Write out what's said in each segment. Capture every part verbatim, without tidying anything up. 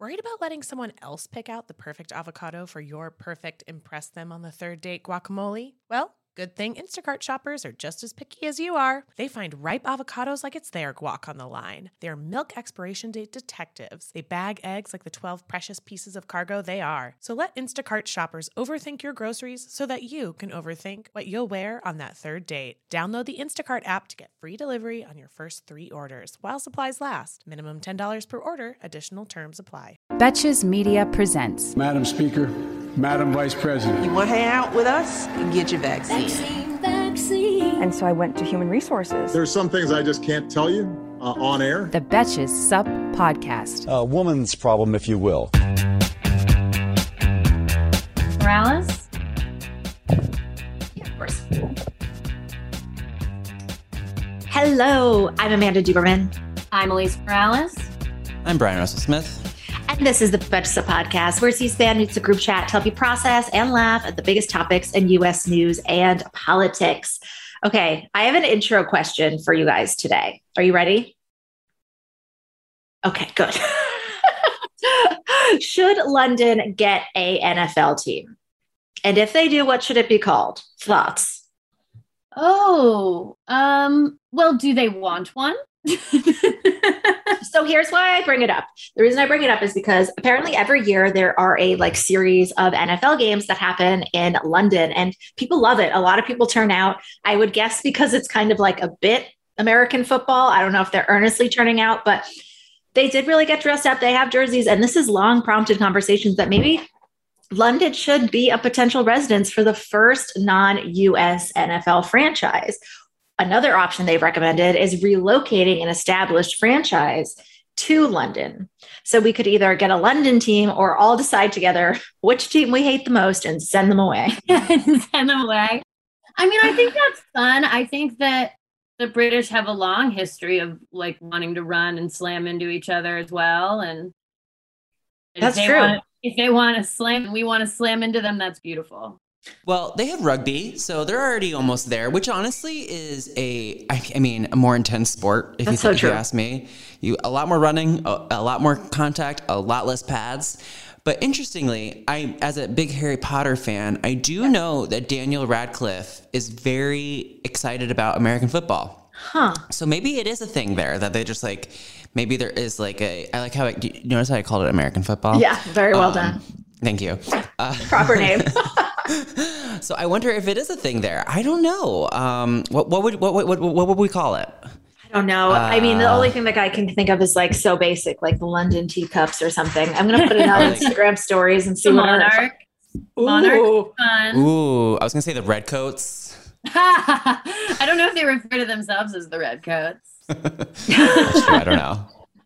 Worried about letting someone else pick out the perfect avocado for your perfect impress them on the third date guacamole? Well, good thing Instacart shoppers are just as picky as you are. They find ripe avocados like it's their guac on the line. They're milk expiration date detectives. They bag eggs like the twelve precious pieces of cargo they are. So let Instacart shoppers overthink your groceries so that you can overthink what you'll wear on that third date. Download the Instacart app to get free delivery on your first three orders while supplies last. Minimum ten dollars per order. Additional terms apply. Betches Media presents. Madam Speaker, Madam Vice President. You want to hang out with us? Get your vaccine. Vaccine, vaccine. And so I went to Human Resources. There's some things I just can't tell you uh, on air. The Betches Sup Podcast. A woman's problem, if you will. Morales? Yeah, of course. Hello, I'm Amanda Duberman. I'm Elise Morales. I'm Brian Russell Smith. And this is the Betches Sup Podcast, where C-SPAN meets a group chat to help you process and laugh at the biggest topics in U S news and politics. Okay, I have an intro question for you guys today. Are you ready? Okay, good. Should London get a N F L team? And if they do, what should it be called? Thoughts? Oh, um, well, do they want one? So here's why I bring it up. The reason I bring it up is because apparently every year there are a like series of N F L games that happen in London and people love it. A lot of people turn out, I would guess because it's kind of like a bit American football. I don't know if they're earnestly turning out, but they did really get dressed up. They have jerseys, and this has long prompted conversations that maybe London should be a potential residence for the first non-U S N F L franchise. Another option they've recommended is relocating an established franchise to London. So we could either get a London team or all decide together which team we hate the most and send them away. Send them away. I mean, I think that's fun. I think that the British have a long history of like wanting to run and slam into each other as well. And that's if true. Want, if they want to slam, we want to slam into them. That's beautiful. Well, they have rugby, so they're already almost there, which honestly is a, I, I mean, a more intense sport, if, you, so if you ask me. You A lot more running, a, a lot more contact, a lot less pads. But interestingly, I, as a big Harry Potter fan, I do know that Daniel Radcliffe is very excited about American football. Huh. So maybe it is a thing there that they just like, maybe there is like a, I like how, it, do you notice how I called it American football? Yeah, very well um, done. Thank you. Uh, Proper name. So I wonder if it is a thing there. I don't know. Um, what, what would what, what what what would we call it? I don't know. Uh, I mean, the only thing that I can think of is like so basic, like the London teacups or something. I'm gonna put it on like, Instagram stories and see the what Monarch. Ooh. Monarch. Fun. Ooh, I was gonna say the Redcoats. I don't know if they refer to themselves as the Redcoats. That's true. I don't know.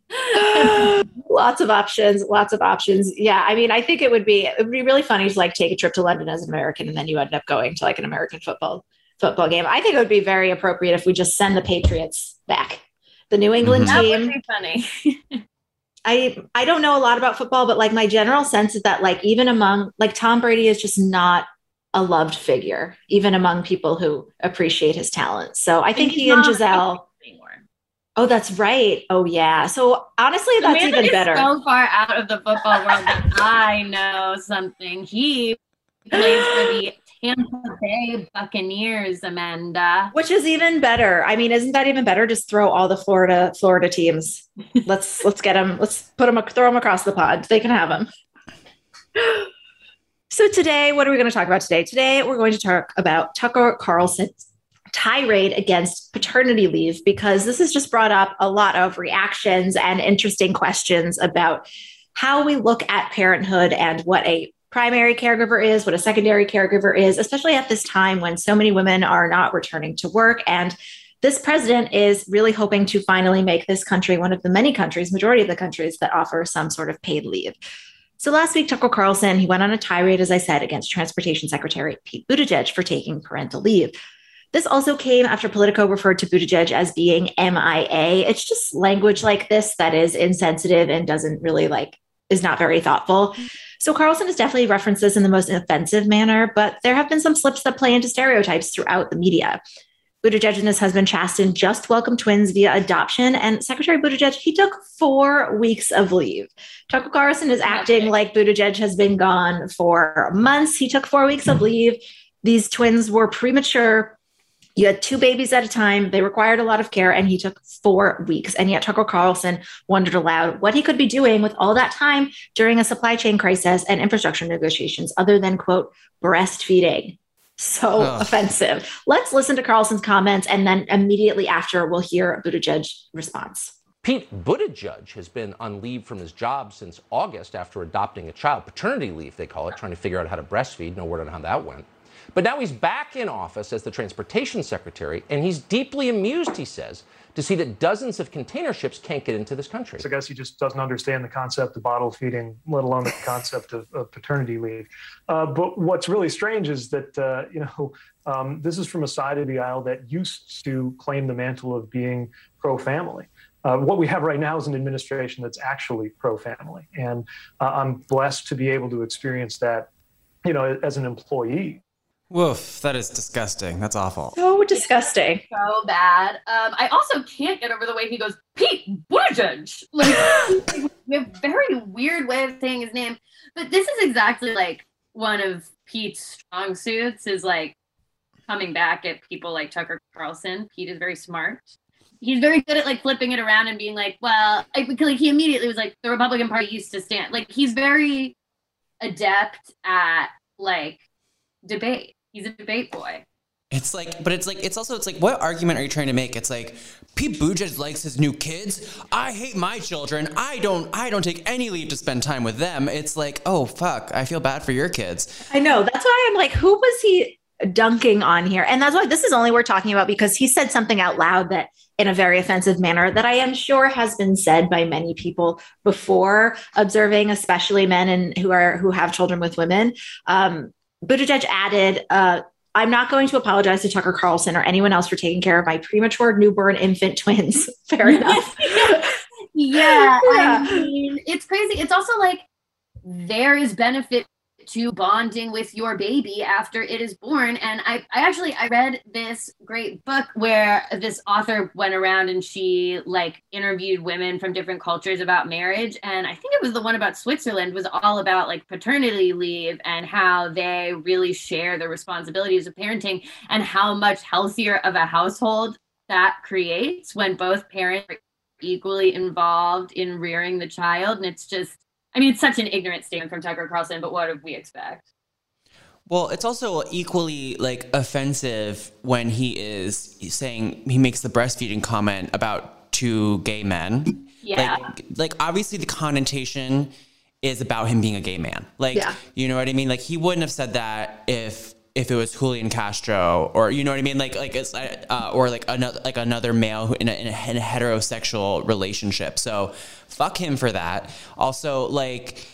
Lots of options, lots of options. Yeah, I mean, I think it would be it would be really funny to like take a trip to London as an American, and then you end up going to like an American football football game. I think it would be very appropriate if we just send the Patriots back, the New England mm-hmm. team. That would be funny. I I don't know a lot about football, but like my general sense is that like even among like Tom Brady is just not a loved figure, even among people who appreciate his talent. So I think he and Giselle. Oh, that's right. Oh, yeah. So honestly, that's Amanda even better. Is so far out of the football world that I know something. He plays for the Tampa Bay Buccaneers, Amanda. Which is even better. I mean, isn't that even better? Just throw all the Florida Florida teams. Let's let's get them. Let's put them. Throw them across the pond. They can have them. So today, what are we going to talk about today? Today, we're going to talk about Tucker Carlson's tirade against paternity leave, because this has just brought up a lot of reactions and interesting questions about how we look at parenthood and what a primary caregiver is, what a secondary caregiver is, especially at this time when so many women are not returning to work. And this president is really hoping to finally make this country one of the many countries, majority of the countries that offer some sort of paid leave. So last week, Tucker Carlson, he went on a tirade, as I said, against Transportation Secretary Pete Buttigieg for taking parental leave. This also came after Politico referred to Buttigieg as being M I A. It's just language like this that is insensitive and doesn't really like, is not very thoughtful. So Carlson has definitely referenced this in the most offensive manner, but there have been some slips that play into stereotypes throughout the media. Buttigieg and his husband Chasten just welcomed twins via adoption, and Secretary Buttigieg, he took four weeks of leave. Tucker Carlson is acting like Buttigieg has been gone for months. He took four weeks of leave. These twins were premature. You had two babies at a time. They required a lot of care, and he took four weeks. And yet Tucker Carlson wondered aloud what he could be doing with all that time during a supply chain crisis and infrastructure negotiations other than, quote, breastfeeding. So oh. offensive. Let's listen to Carlson's comments, and then immediately after, we'll hear Buttigieg's response. Pete Buttigieg has been on leave from his job since August after adopting a child. Paternity leave, they call it, trying to figure out how to breastfeed. No word on how that went. But now he's back in office as the transportation secretary, and he's deeply amused, he says, to see that dozens of container ships can't get into this country. I guess he just doesn't understand the concept of bottle feeding, let alone the concept of, of paternity leave. Uh, but what's really strange is that, uh, you know, um, this is from a side of the aisle that used to claim the mantle of being pro-family. Uh, what we have right now is an administration that's actually pro-family. And uh, I'm blessed to be able to experience that, you know, as an employee. Woof, that is disgusting. That's awful. So disgusting. So bad. Um, I also can't get over the way he goes, Pete Buttigieg. Like, a very weird way of saying his name. But this is exactly like one of Pete's strong suits is like coming back at people like Tucker Carlson. Pete is very smart. He's very good at like flipping it around and being like, well, I, because like, he immediately was like, the Republican Party used to stand. Like, he's very adept at like debate. He's a debate boy. It's like, but it's like, it's also, it's like, what argument are you trying to make? It's like, Pete Buttigieg likes his new kids. I hate my children. I don't, I don't take any leave to spend time with them. It's like, oh, fuck, I feel bad for your kids. I know. That's why I'm like, who was he dunking on here? And that's why this is only we're talking about because he said something out loud that in a very offensive manner that I am sure has been said by many people before observing, especially men and who are, who have children with women. Um, Buttigieg added, uh, I'm not going to apologize to Tucker Carlson or anyone else for taking care of my premature newborn infant twins. Fair enough. yeah, yeah, I mean, it's crazy. It's also like there is benefit to bonding with your baby after it is born. And I, I actually, I read this great book where this author went around and she like interviewed women from different cultures about marriage. And I think it was the one about Switzerland was all about like paternity leave and how they really share the responsibilities of parenting and how much healthier of a household that creates when both parents are equally involved in rearing the child. And it's just, I mean, it's such an ignorant statement from Tucker Carlson, but what do we expect? Well, it's also equally like offensive when he is saying he makes the breastfeeding comment about two gay men. Yeah. Like, like obviously the connotation is about him being a gay man. Like, yeah. You know what I mean? Like he wouldn't have said that if if it was Julian Castro or, you know what I mean? Like, like it's, uh, or like another, like another male who in a, in a, in a heterosexual relationship. So fuck him for that. Also, like,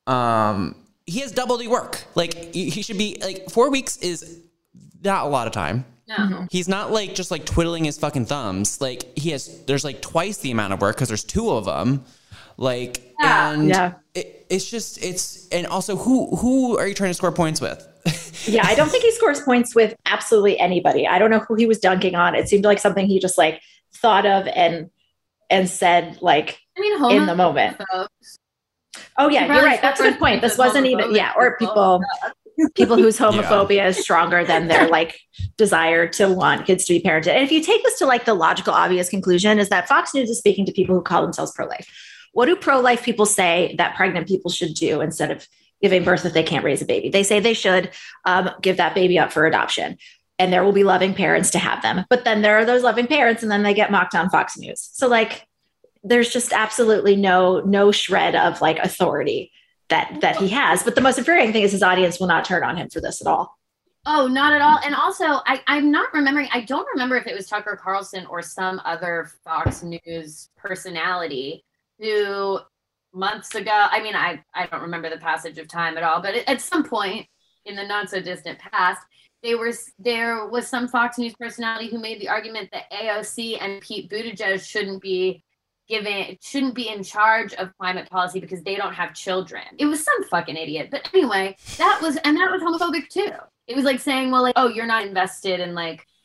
um, he has double the work. Like he should be like, four weeks is not a lot of time. No. He's not like, just like twiddling his fucking thumbs. Like he has, there's like twice the amount of work because there's two of them. Like, yeah. and yeah. It, it's just, it's, and also who, who are you trying to score points with? Yeah, I don't think he scores points with absolutely anybody. I don't know who he was dunking on. It seemed like something he just like thought of and and said like I mean, in the moment. Folks. Oh yeah, you're right. That's a good point. This wasn't even yeah, or people people whose homophobia yeah. is stronger than their like desire to want kids to be parented. And if you take this to like the logical, obvious conclusion is that Fox News is speaking to people who call themselves pro-life. What do pro-life people say that pregnant people should do instead of giving birth if they can't raise a baby? They say they should um, give that baby up for adoption and there will be loving parents to have them. But then there are those loving parents and then they get mocked on Fox News. So like, there's just absolutely no, no shred of like authority that, that he has. But the most infuriating thing is his audience will not turn on him for this at all. Oh, not at all. And also I, I'm not remembering, I don't remember if it was Tucker Carlson or some other Fox News personality who months ago, I mean, I, I don't remember the passage of time at all, but at some point in the not so distant past, they were, there was some Fox News personality who made the argument that A O C and Pete Buttigieg shouldn't be given, shouldn't be in charge of climate policy because they don't have children. It was some fucking idiot. But anyway, that was, and that was homophobic too. It was like saying, well, like, oh, you're not invested in like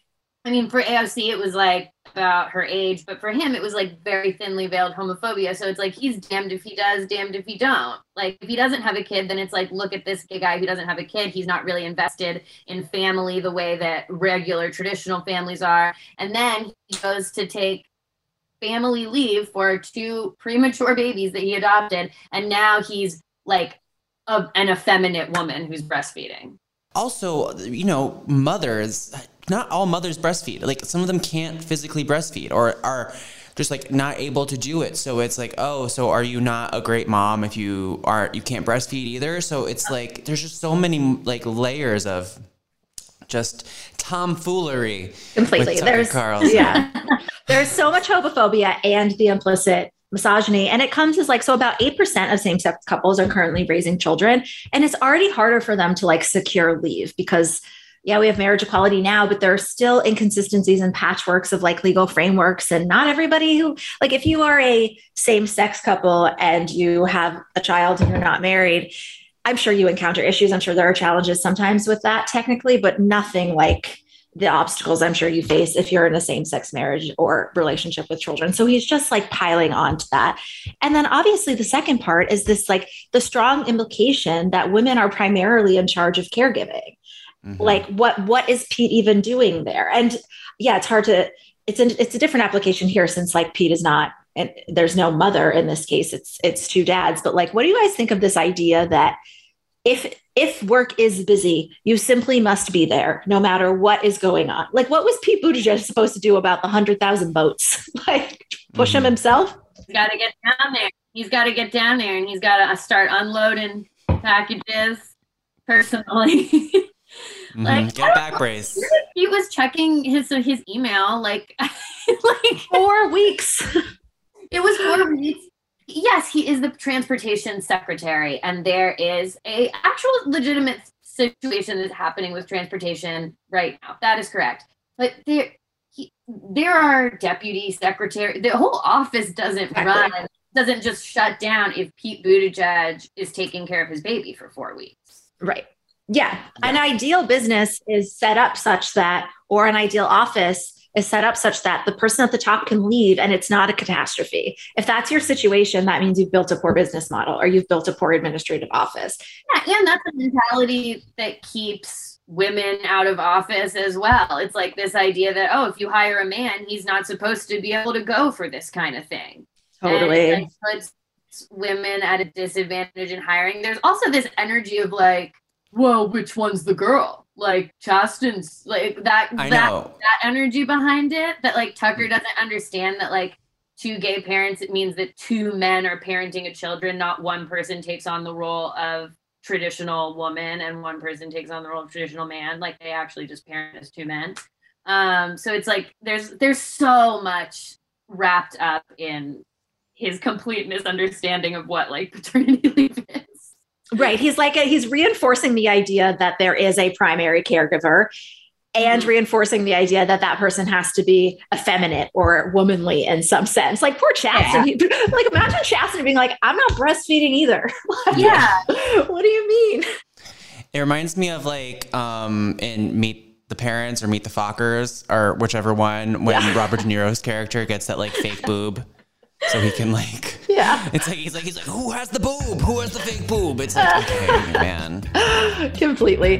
I mean, for A O C, it was like about her age, but for him, it was like very thinly veiled homophobia. So it's like, he's damned if he does, damned if he don't. Like, if he doesn't have a kid, then it's like, look at this gay guy who doesn't have a kid. He's not really invested in family the way that regular traditional families are. And then he goes to take family leave for two premature babies that he adopted. And now he's like a, an effeminate woman who's breastfeeding. Also, you know, mothers, not all mothers breastfeed. Like, some of them can't physically breastfeed or are just like not able to do it. So it's like, oh, so are you not a great mom if you are, you can't breastfeed either? So it's like, there's just so many like layers of just tomfoolery. Completely. There's, Carlson. Yeah. There's so much homophobia and the implicit misogyny. And it comes as like, so about eight percent of same-sex couples are currently raising children. And it's already harder for them to like secure leave because, yeah, we have marriage equality now, but there are still inconsistencies and patchworks of like legal frameworks. And not everybody who, like, if you are a same-sex couple and you have a child and you're not married, I'm sure you encounter issues. I'm sure there are challenges sometimes with that technically, but nothing like the obstacles I'm sure you face if you're in a same-sex marriage or relationship with children. So he's just like piling on to that. And then obviously the second part is this, like the strong implication that women are primarily in charge of caregiving. Mm-hmm. Like what, what is Pete even doing there? And yeah, it's hard to, it's a, it's a different application here since like Pete is not, and there's no mother in this case, it's, it's two dads. But like, what do you guys think of this idea that if, if work is busy, you simply must be there no matter what is going on? Like, what was Pete Buttigieg supposed to do about the hundred thousand votes? Like, push mm-hmm. him himself? He's got to get down there. He's got to get down there and he's got to start unloading packages personally. mm-hmm. Like, get a back brace. He was checking his his email like, like four weeks. It was four weeks. Yes, he is the transportation secretary, and there is a actual legitimate situation that's happening with transportation right now. That is correct. But there, he, there are deputy secretary. The whole office doesn't exactly. run, doesn't just shut down if Pete Buttigieg is taking care of his baby for four weeks. Right. Yeah. yeah. An ideal business is set up such that, or an ideal office is set up such that the person at the top can leave and it's not a catastrophe. If that's your situation, that means you've built a poor business model or you've built a poor administrative office. Yeah, and that's a mentality that keeps women out of office as well. It's like this idea that, oh, if you hire a man, he's not supposed to be able to go for this kind of thing. Totally. And it puts women at a disadvantage in hiring. There's also this energy of like, well, which one's the girl? Like Chasten's like that I that know. that energy behind it that like Tucker doesn't understand that like two gay parents, it means that two men are parenting a children, not one person takes on the role of traditional woman and one person takes on the role of traditional man. Like they actually just parent as two men. Um, so it's like there's there's so much wrapped up in his complete misunderstanding of what like paternity leave is. Right. He's like, a, he's reinforcing the idea that there is a primary caregiver and mm-hmm. reinforcing the idea that that person has to be effeminate or womanly in some sense. Like poor Chasten. Yeah. Like imagine Chasten being like, I'm not breastfeeding either. Like, yeah. What do you mean? It reminds me of like um, in Meet the Parents or Meet the Fockers or whichever one when yeah. Robert De Niro's character gets that like fake boob. So he can like, yeah. It's like he's like he's like, who has the boob? Who has the fake boob? It's like, okay, man. Completely.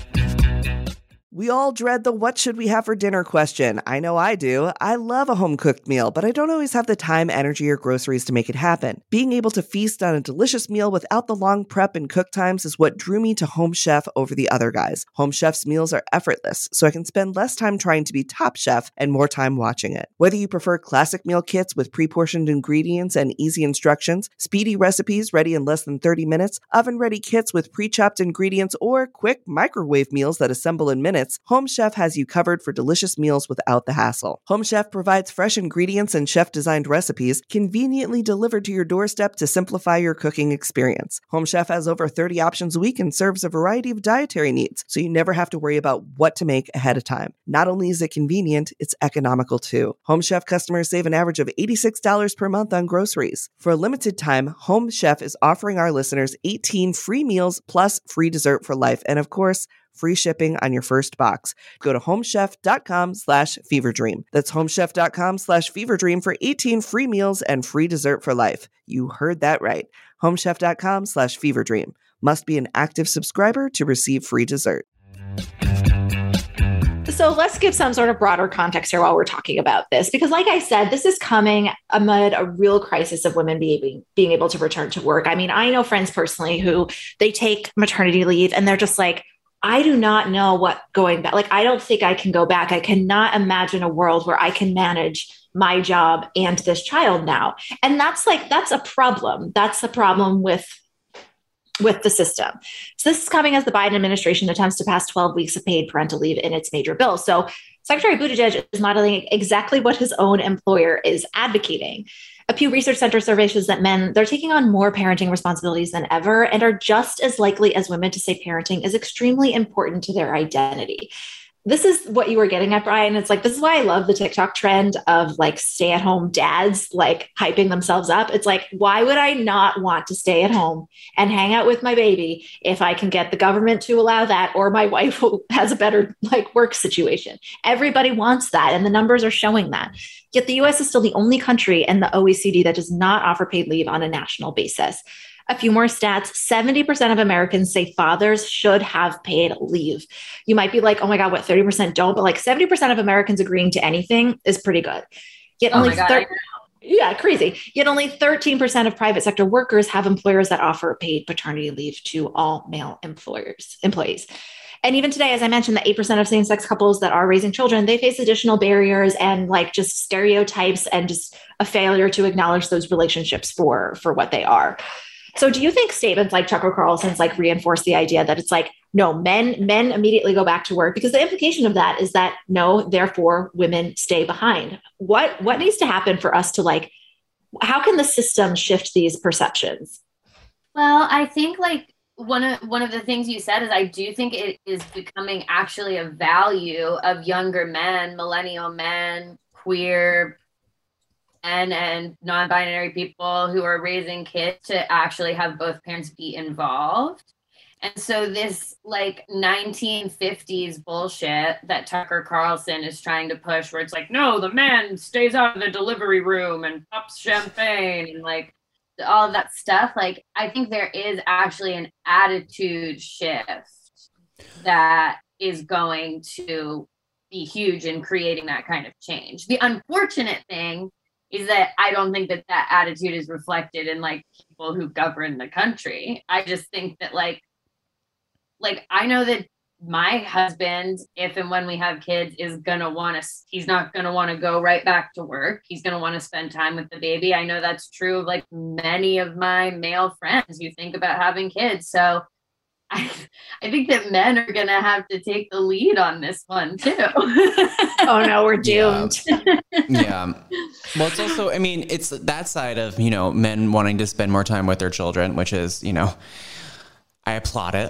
We all dread the what should we have for dinner question. I know I do. I love a home-cooked meal, but I don't always have the time, energy, or groceries to make it happen. Being able to feast on a delicious meal without the long prep and cook times is what drew me to Home Chef over the other guys. Home Chef's meals are effortless, so I can spend less time trying to be Top Chef and more time watching it. Whether you prefer classic meal kits with pre-portioned ingredients and easy instructions, speedy recipes ready in less than thirty minutes, oven-ready kits with pre-chopped ingredients, or quick microwave meals that assemble in minutes, Home Chef has you covered for delicious meals without the hassle. Home Chef provides fresh ingredients and chef-designed recipes conveniently delivered to your doorstep to simplify your cooking experience. Home Chef has over thirty options a week and serves a variety of dietary needs, so you never have to worry about what to make ahead of time. Not only is it convenient, it's economical too. Home Chef customers save an average of eighty-six dollars per month on groceries. For a limited time, Home Chef is offering our listeners eighteen free meals plus free dessert for life, and of course, free shipping on your first box. Go to homechef.com slash fever dream. That's homechef.com slash fever dream for eighteen free meals and free dessert for life. You heard that right. homechef.com slash fever dream. Must be an active subscriber to receive free dessert. So let's give some sort of broader context here while we're talking about this, because like I said, this is coming amid a real crisis of women being, being able to return to work. I mean, I know friends personally who they take maternity leave and they're just like, I do not know what going back. Like, I don't think I can go back. I cannot imagine a world where I can manage my job and this child now. And that's like, that's a problem. That's a problem with with the system. So this is coming as the Biden administration attempts to pass twelve weeks of paid parental leave in its major bill. So Secretary Buttigieg is modeling exactly what his own employer is advocating. A Pew Research Center survey shows that men, they're taking on more parenting responsibilities than ever and are just as likely as women to say parenting is extremely important to their identity. This is what you were getting at, Brian. It's like, this is why I love the TikTok trend of like stay-at-home dads, like hyping themselves up. It's like, why would I not want to stay at home and hang out with my baby if I can get the government to allow that, or my wife who has a better like work situation? Everybody wants that. And the numbers are showing that. Yet the U S is still the only country in the O E C D that does not offer paid leave on a national basis. A few more stats. seventy percent of Americans say fathers should have paid leave. You might be like, oh my God, what, thirty percent don't? But like seventy percent of Americans agreeing to anything is pretty good. Yet oh only my God, thir- yeah, crazy. Yet only thirteen percent of private sector workers have employers that offer paid paternity leave to all male employers, employees. And even today, as I mentioned, the eight percent of same-sex couples that are raising children, they face additional barriers and like just stereotypes and just a failure to acknowledge those relationships for, for what they are. So do you think statements like Tucker Carlson's like reinforce the idea that it's like, no, men, men immediately go back to work? Because the implication of that is that no, therefore women stay behind. What, what needs to happen for us to like, how can the system shift these perceptions? Well, I think like one of, one of the things you said is I do think it is becoming actually a value of younger men, millennial men, queer And, and non-binary people who are raising kids to actually have both parents be involved. And so this like nineteen fifties bullshit that Tucker Carlson is trying to push, where it's like, no, the man stays out of the delivery room and pops champagne and like all of that stuff. Like, I think there is actually an attitude shift that is going to be huge in creating that kind of change. The unfortunate thing is that I don't think that that attitude is reflected in like people who govern the country. I just think that like, like I know that my husband, if and when we have kids, is going to want to, he's not going to want to go right back to work. He's going to want to spend time with the baby. I know that's true of like many of my male friends who think about having kids. So I, I think that men are going to have to take the lead on this one too. Oh no, we're doomed. Yeah. Yeah. Well, it's also, I mean, it's that side of, you know, men wanting to spend more time with their children, which is, you know, I applaud it.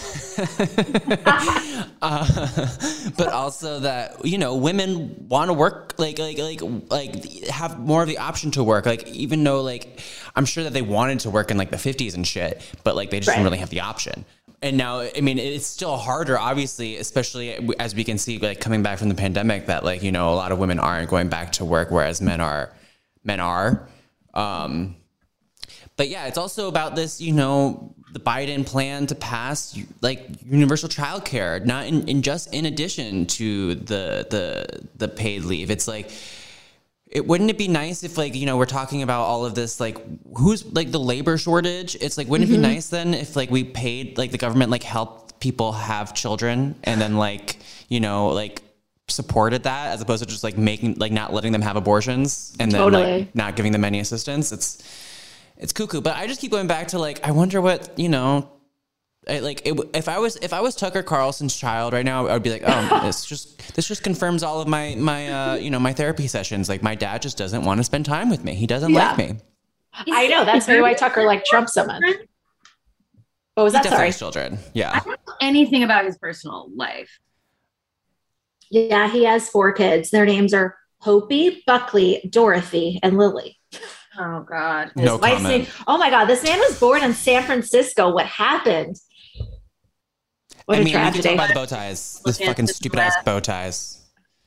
uh, but also that, you know, women want to work, like, like, like, like have more of the option to work. Like, even though like, I'm sure that they wanted to work in like the fifties and shit, but like, they just right. didn't really have the option. And now, I mean, it's still harder, obviously, especially as we can see, like coming back from the pandemic, that like, you know, a lot of women aren't going back to work, whereas men are, men are. Um, but yeah, it's also about this, you know, the Biden plan to pass like universal childcare, not in, in just in addition to the the the paid leave. It's like, it wouldn't it be nice if like, you know, we're talking about all of this, like who's like the labor shortage. It's like, wouldn't mm-hmm. it be nice then if like we paid, like the government like helped people have children and then like, you know, like supported that as opposed to just like making, like not letting them have abortions and then totally. like not giving them any assistance. It's, it's cuckoo. But I just keep going back to like, I wonder what, you know, I, like it, if I was if I was Tucker Carlson's child right now, I would be like, oh, this just this just confirms all of my my uh, you know my therapy sessions. Like my dad just doesn't want to spend time with me. He doesn't yeah. like me. I know that's maybe why Tucker liked Trump so much. What was that? He definitely Sorry, has children. Yeah. I don't know anything about his personal life. Yeah, he has four kids. Their names are Hopi, Buckley, Dorothy, and Lily. Oh God. His no comment. Name, oh my God, this man was born in San Francisco. What happened? What I a mean, tragedy. you can tell by the bow ties. This Look at fucking the stupid ass dress. bow ties.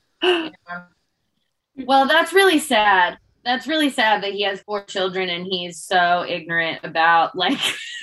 Well, that's really sad. That's really sad that he has four children and he's so ignorant about like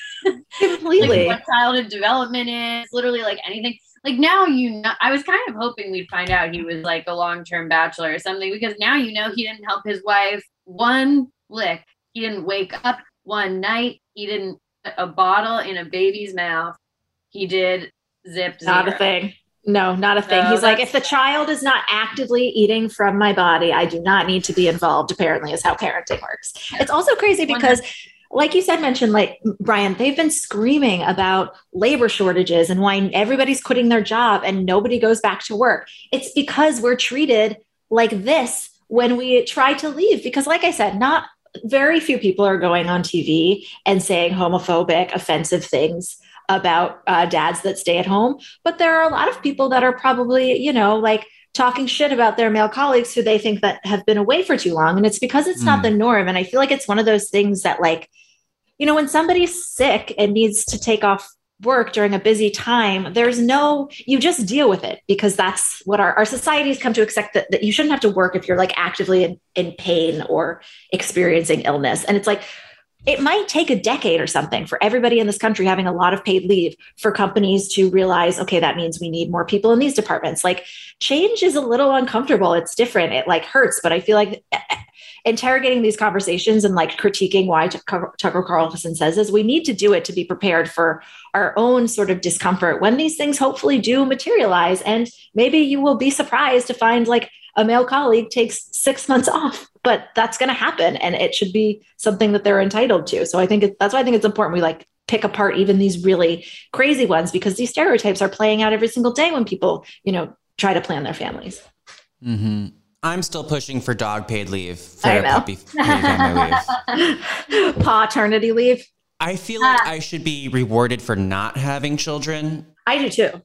completely like, what childhood development is, literally like anything. Like now you know, I was kind of hoping we'd find out he was like a long-term bachelor or something, because now you know he didn't help his wife one lick. He didn't wake up one night. He didn't put a bottle in a baby's mouth. He did zip zero. Not a thing. No, not a thing. No, He's like, that's- if the child is not actively eating from my body, I do not need to be involved, apparently, is how parenting works. It's also crazy because, like you said, mentioned, like, Brian, they've been screaming about labor shortages and why everybody's quitting their job and nobody goes back to work. It's because we're treated like this when we try to leave. Because, like I said, not very few people are going on T V and saying homophobic, offensive things about uh, dads that stay at home. But there are a lot of people that are probably, you know, like talking shit about their male colleagues who they think that have been away for too long. And it's because it's mm. not the norm. And I feel like it's one of those things that, like, you know, when somebody's sick and needs to take off work during a busy time, there's no, you just deal with it, because that's what our, our society's come to accept, that, that you shouldn't have to work if you're like actively in, in pain or experiencing illness. And it's like, it might take a decade or something for everybody in this country having a lot of paid leave for companies to realize, okay, that means we need more people in these departments. Like, change is a little uncomfortable. It's different. It like hurts, but I feel like interrogating these conversations and like critiquing why Tucker Carlson says this, we need to do it to be prepared for our own sort of discomfort when these things hopefully do materialize. And maybe you will be surprised to find like a male colleague takes six months off, but that's going to happen. And it should be something that they're entitled to. So I think it, that's why I think it's important we like pick apart even these really crazy ones, because these stereotypes are playing out every single day when people, you know, try to plan their families. Mm-hmm. I'm still pushing for dog paid leave, for a puppy paid family leave. Paternity leave. I feel like uh, I should be rewarded for not having children. I do too.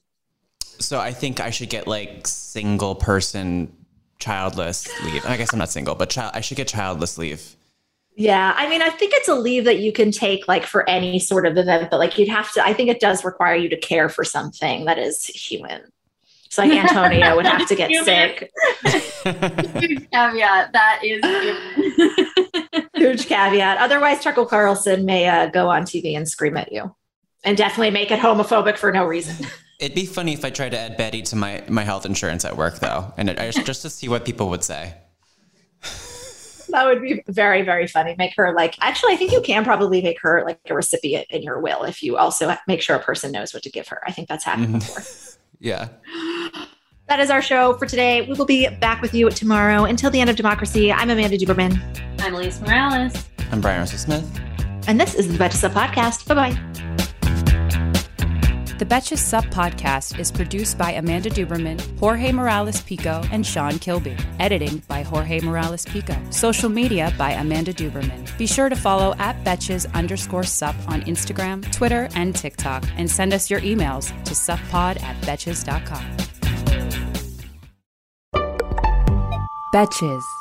So I think I should get like single person childless leave. I guess I'm not single, but child, I should get childless leave. Yeah. I mean, I think it's a leave that you can take like for any sort of event, but like you'd have to, I think it does require you to care for something that is human. So like Antonio would have to get sick. Huge caveat. That is human. Huge caveat. Otherwise, Tucker Carlson may uh, go on T V and scream at you, and definitely make it homophobic for no reason. It'd be funny if I tried to add Betty to my, my health insurance at work, though, and it, I just, just to see what people would say. That would be very, very funny. Make her like, actually, I think you can probably make her like a recipient in your will if you also make sure a person knows what to give her. I think that's happened mm-hmm. before. Yeah. That is our show for today. We will be back with you tomorrow. Until the end of democracy, I'm Amanda Duberman. I'm Elise Morales. I'm Brian Russell Smith. And this is the Betches Sup Podcast. Bye-bye. The Betches Sup Podcast is produced by Amanda Duberman, Jorge Morales Pico, and Sean Kilby. Editing by Jorge Morales Pico. Social media by Amanda Duberman. Be sure to follow at Betches underscore sup on Instagram, Twitter, and TikTok, and send us your emails to suppod at betches dot com. Betches.